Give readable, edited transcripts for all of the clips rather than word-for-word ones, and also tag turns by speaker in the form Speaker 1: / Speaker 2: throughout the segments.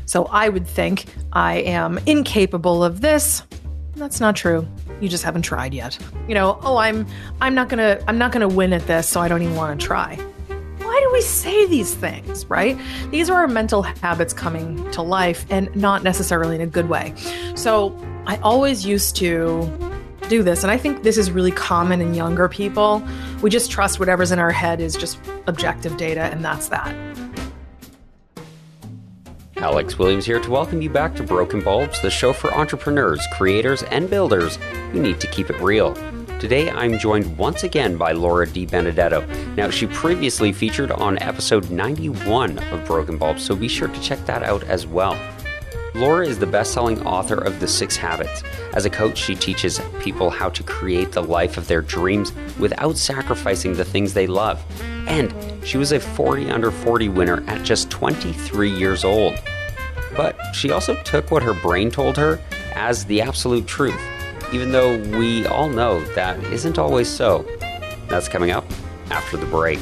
Speaker 1: So I would think I am incapable of this. That's not true. You just haven't tried yet. I'm not gonna win at this, so I don't even want to try. Why do we say these things, right? These are our mental habits coming to life and not necessarily in a good way. So I always used to do this, and I think this is really common in younger people. We just trust whatever's in our head is just objective data, and that's that.
Speaker 2: Alex Williams here to welcome you back to Broken Bulbs, the show for entrepreneurs, creators, and builders who need to keep it real. Today, I'm joined once again by Laura DiBenedetto. Now, she previously featured on episode 91 of Broken Bulbs, so be sure to check that out as well. Laura is the best-selling author of The 6 Habits. As a coach, she teaches people how to create the life of their dreams without sacrificing the things they love. And she was a 40 under 40 winner at just 23 years old. But she also took what her brain told her as the absolute truth, even though we all know that isn't always so. That's coming up after the break.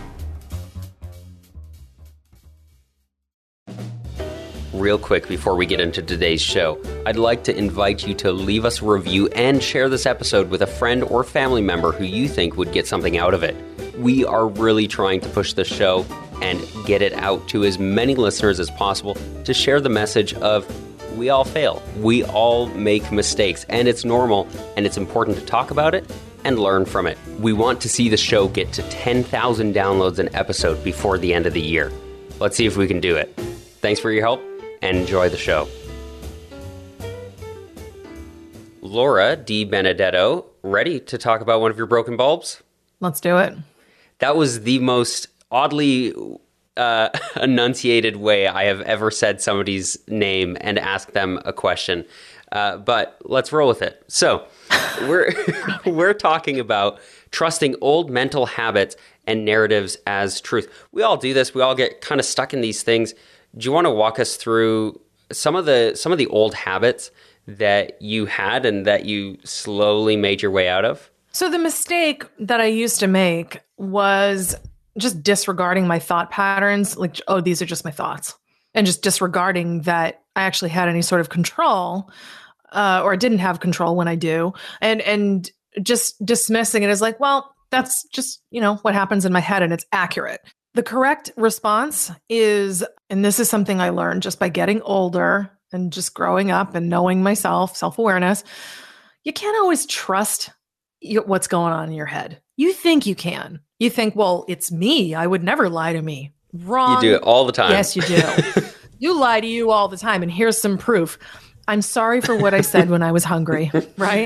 Speaker 2: Real quick before we get into today's show, I'd like to invite you to leave us a review and share this episode with a friend or family member who you think would get something out of it. We are really trying to push the show and get it out to as many listeners as possible to share the message of we all fail. We all make mistakes, and it's normal, and it's important to talk about it and learn from it. We want to see the show get to 10,000 downloads an episode before the end of the year. Let's see if we can do it. Thanks for your help, and enjoy the show. Laura DiBenedetto, ready to talk about one of your broken bulbs?
Speaker 1: Let's do it.
Speaker 2: That was the most oddly enunciated way I have ever said somebody's name and asked them a question. But let's roll with it. So we're talking about trusting old mental habits and narratives as truth. We all do this. We all get kind of stuck in these things. Do you want to walk us through some of the old habits that you had and that you slowly made your way out of?
Speaker 1: So the mistake that I used to make was just disregarding my thought patterns, like, oh, these are just my thoughts, and just disregarding that I actually had any sort of control, or didn't have control when I do, and just dismissing it as like, well, that's just, what happens in my head, and it's accurate. The correct response is, and this is something I learned just by getting older and just growing up and knowing myself, self-awareness, you can't always trust what's going on in your head. You think you can. You think, well, it's me. I would never lie to me. Wrong.
Speaker 2: You do it all the time.
Speaker 1: Yes, you do. You lie to you all the time. And here's some proof. I'm sorry for what I said when I was hungry, right?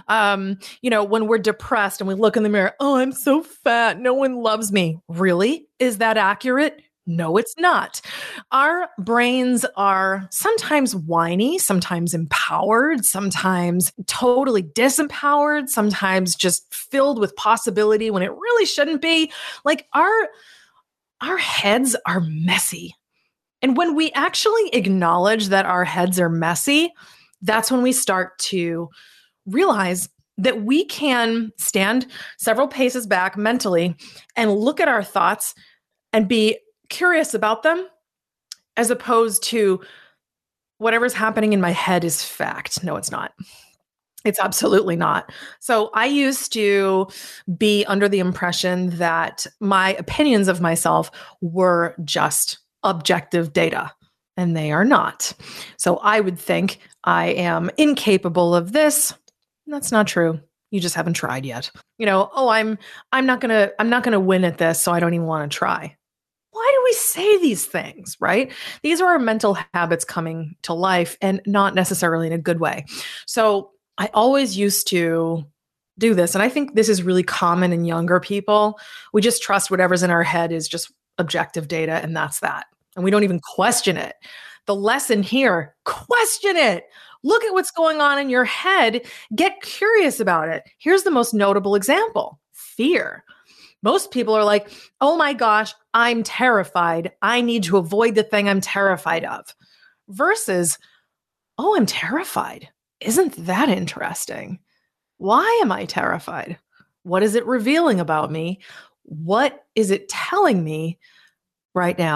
Speaker 1: When we're depressed and we look in the mirror, oh, I'm so fat. No one loves me. Really? Is that accurate? No, it's not. Our brains are sometimes whiny, sometimes empowered, sometimes totally disempowered, sometimes just filled with possibility when it really shouldn't be. Like our heads are messy. And when we actually acknowledge that our heads are messy, that's when we start to realize that we can stand several paces back mentally and look at our thoughts and be curious about them, as opposed to whatever's happening in my head is fact. No, it's not. It's absolutely not. So I used to be under the impression that my opinions of myself were just objective data, and they are not. So I would think I am incapable of this. That's not true. You just haven't tried yet. I'm not gonna win at this, so I don't even want to try. Why do we say these things, right? These are our mental habits coming to life and not necessarily in a good way. So I always used to do this, and I think this is really common in younger people. We just trust whatever's in our head is just objective data, and that's that. And we don't even question it. The lesson here, question it. Look at what's going on in your head. Get curious about it. Here's the most notable example: fear. Most people are like, oh my gosh, I'm terrified. I need to avoid the thing I'm terrified of. Versus, oh, I'm terrified. Isn't that interesting? Why am I terrified? What is it revealing about me? What is it telling me right now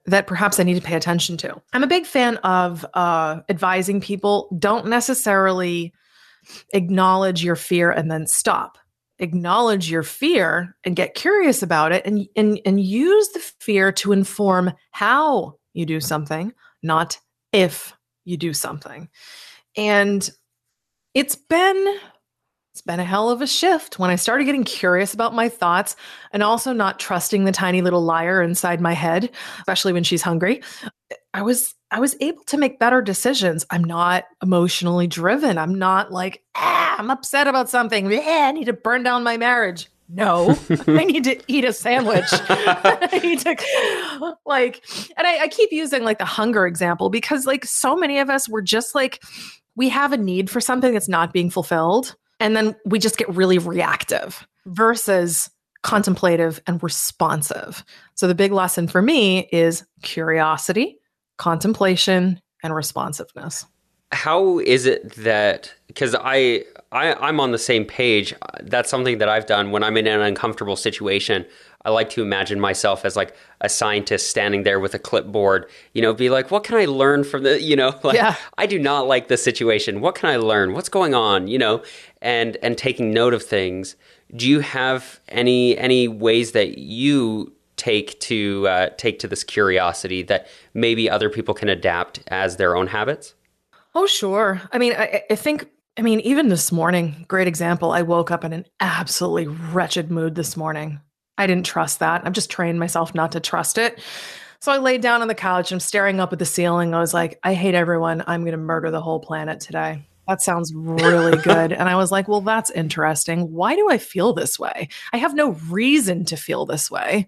Speaker 1: that perhaps I need to pay attention to. I'm a big fan of advising people, don't necessarily acknowledge your fear and then stop. Acknowledge your fear and get curious about it, and use the fear to inform how you do something, not if you do something. And it's been a hell of a shift when I started getting curious about my thoughts and also not trusting the tiny little liar inside my head, especially when she's hungry. I was able to make better decisions. I'm not emotionally driven. I'm not like, I'm upset about something. I need to burn down my marriage. No, I need to eat a sandwich. I need to and I keep using like the hunger example because like so many of us, we're just like, we have a need for something that's not being fulfilled. And then we just get really reactive versus contemplative and responsive. So the big lesson for me is curiosity, contemplation, and responsiveness.
Speaker 2: How is it that, because I'm on the same page, that's something that I've done when I'm in an uncomfortable situation. I like to imagine myself as like a scientist standing there with a clipboard, be like, what can I learn from the, I do not like this situation. What can I learn? What's going on? And taking note of things. Do you have any ways that you take to this curiosity that maybe other people can adapt as their own habits?
Speaker 1: Oh, sure. I mean, I think, even this morning, great example. I woke up in an absolutely wretched mood this morning. I didn't trust that. I've just trained myself not to trust it. So I laid down on the couch. I'm staring up at the ceiling. I was like, I hate everyone. I'm going to murder the whole planet today. That sounds really good. And I was like, well, that's interesting. Why do I feel this way? I have no reason to feel this way.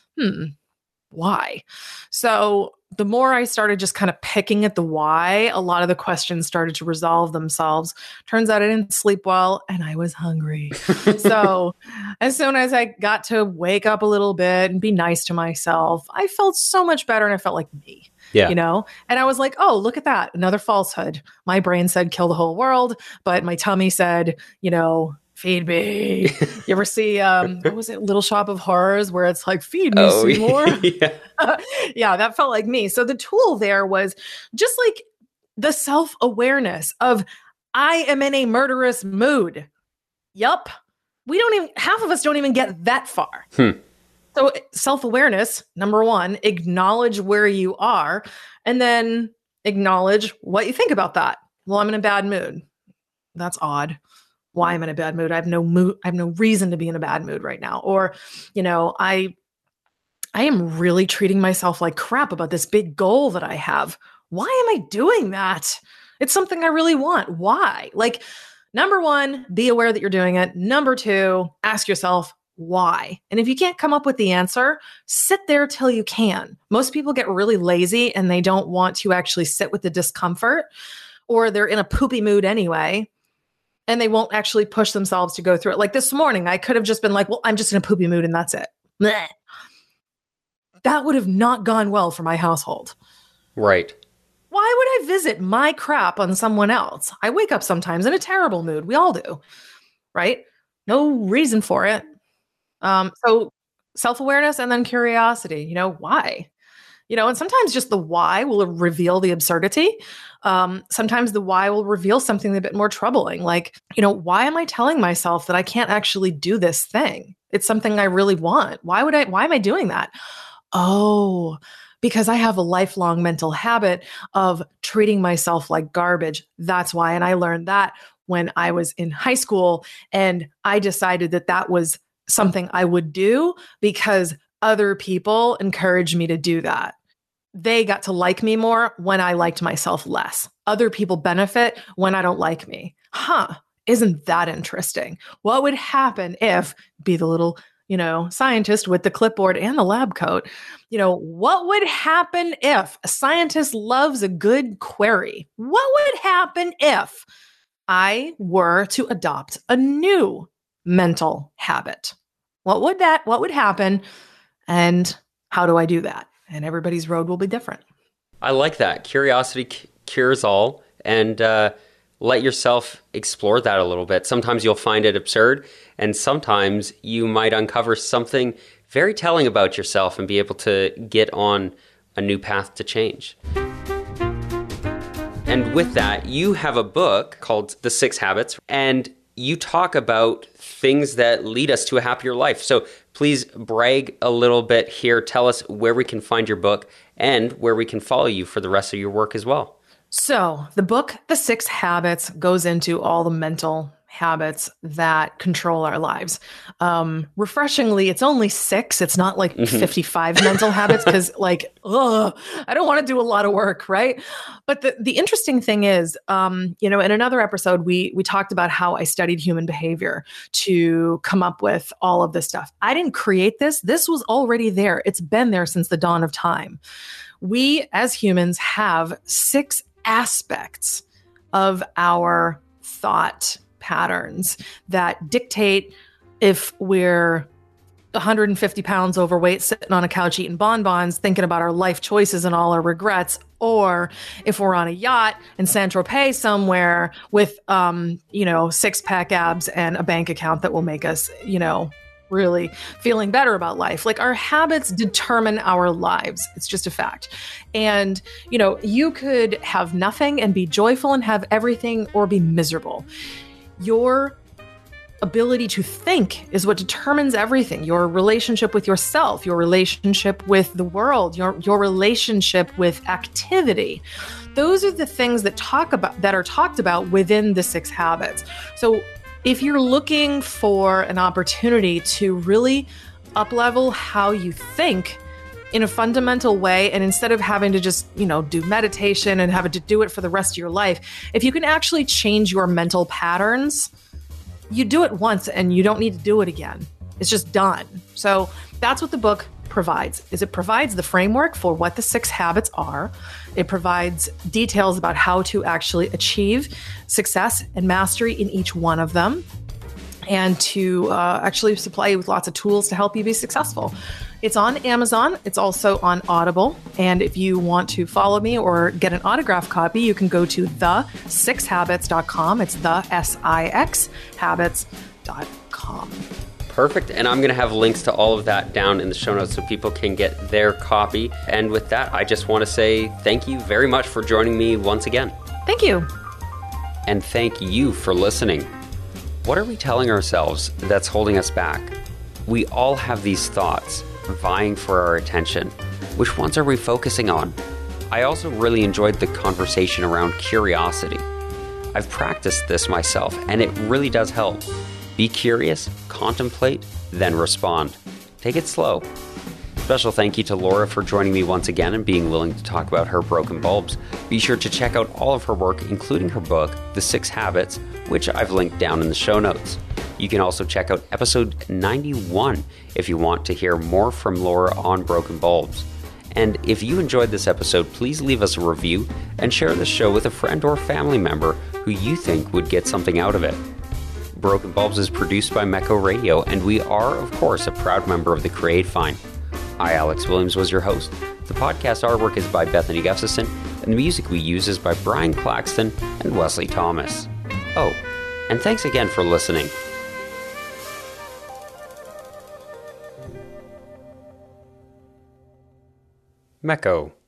Speaker 1: Why? So the more I started just kind of picking at the why, a lot of the questions started to resolve themselves. Turns out I didn't sleep well and I was hungry. So as soon as I got to wake up a little bit and be nice to myself, I felt so much better and I felt like me.
Speaker 2: Yeah.
Speaker 1: And I was like, oh, look at that. Another falsehood. My brain said kill the whole world, but my tummy said, feed me. You ever see, what was it, Little Shop of Horrors, where it's like, feed me, Seymour?
Speaker 2: Yeah.
Speaker 1: Yeah, that felt like me. So the tool there was just like the self-awareness of, I am in a murderous mood. Yup. Half of us don't even get that far. So self-awareness, number one, acknowledge where you are, and then acknowledge what you think about that. Well, I'm in a bad mood. That's odd. Why I'm in a bad mood? I have no reason to be in a bad mood right now. Or, I am really treating myself like crap about this big goal that I have. Why am I doing that? It's something I really want. Why? Like, number one, be aware that you're doing it. Number two, ask yourself, why? And if you can't come up with the answer, sit there till you can. Most people get really lazy and they don't want to actually sit with the discomfort, or they're in a poopy mood anyway, and they won't actually push themselves to go through it. Like this morning, I could have just been like, well, I'm just in a poopy mood and that's it. Blech. That would have not gone well for my household.
Speaker 2: Right.
Speaker 1: Why would I visit my crap on someone else? I wake up sometimes in a terrible mood. We all do, right? No reason for it. So self-awareness and then curiosity, why? And sometimes just the why will reveal the absurdity. Sometimes the why will reveal something a bit more troubling. Like, why am I telling myself that I can't actually do this thing? It's something I really want. Why am I doing that? Oh, because I have a lifelong mental habit of treating myself like garbage. That's why. And I learned that when I was in high school, and I decided that was something I would do because other people encouraged me to do that. They got to like me more when I liked myself less. Other people benefit when I don't like me. Isn't that interesting? What would happen if, be the little, scientist with the clipboard and the lab coat, what would happen if a scientist loves a good query? What would happen if I were to adopt a new mental habit? What would happen? And how do I do that? And everybody's road will be different.
Speaker 2: I like that. Curiosity cures all. And let yourself explore that a little bit. Sometimes you'll find it absurd, and sometimes you might uncover something very telling about yourself and be able to get on a new path to change. And with that, you have a book called The 6 Habits, and you talk about things that lead us to a happier life. So please brag a little bit here. Tell us where we can find your book and where we can follow you for the rest of your work as well.
Speaker 1: So the book, The 6 Habits, goes into all the mental habits that control our lives. Refreshingly, it's only 6. It's not like 55 mental habits because I don't want to do a lot of work, right? But the interesting thing is, in another episode, we talked about how I studied human behavior to come up with all of this stuff. I didn't create this. This was already there. It's been there since the dawn of time. We as humans have 6 aspects of our thought patterns that dictate if we're 150 pounds overweight, sitting on a couch eating bonbons, thinking about our life choices and all our regrets, or if we're on a yacht in Saint-Tropez somewhere with, 6-pack abs and a bank account that will make us, really feeling better about life. Like, our habits determine our lives. It's just a fact. And, you could have nothing and be joyful and have everything, or be miserable. Your ability to think is what determines everything. Your relationship with yourself, your relationship with the world, your relationship with activity. Those are the things that are talked about within the 6 habits. So if you're looking for an opportunity to really up-level how you think in a fundamental way, and instead of having to just, do meditation and having to do it for the rest of your life, if you can actually change your mental patterns, you do it once and you don't need to do it again. It's just done. So that's what the book provides. It provides the framework for what the 6 habits are. It provides details about how to actually achieve success and mastery in each one of them, and to actually supply you with lots of tools to help you be successful. It's on Amazon. It's also on Audible. And if you want to follow me or get an autographed copy, you can go to the6habits.com. It's the SIX habits.com.
Speaker 2: Perfect. And I'm going to have links to all of that down in the show notes so people can get their copy. And with that, I just want to say thank you very much for joining me once again.
Speaker 1: Thank you.
Speaker 2: And thank you for listening. What are we telling ourselves that's holding us back? We all have these thoughts vying for our attention. Which ones are we focusing on? I also really enjoyed the conversation around curiosity. I've practiced this myself, and it really does help. Be curious, contemplate, then respond. Take it slow. Special thank you to Laura for joining me once again and being willing to talk about her broken bulbs. Be sure to check out all of her work, including her book, The 6 Habits, which I've linked down in the show notes. You can also check out episode 91 if you want to hear more from Laura on broken bulbs. And if you enjoyed this episode, please leave us a review and share the show with a friend or family member who you think would get something out of it. Broken Bulbs is produced by Mecco Radio, and we are, of course, a proud member of the Create Fine. I, Alex Williams, was your host. The podcast artwork is by Bethany Gustafson, and the music we use is by Brian Claxton and Wesley Thomas. Oh, and thanks again for listening. Mecco.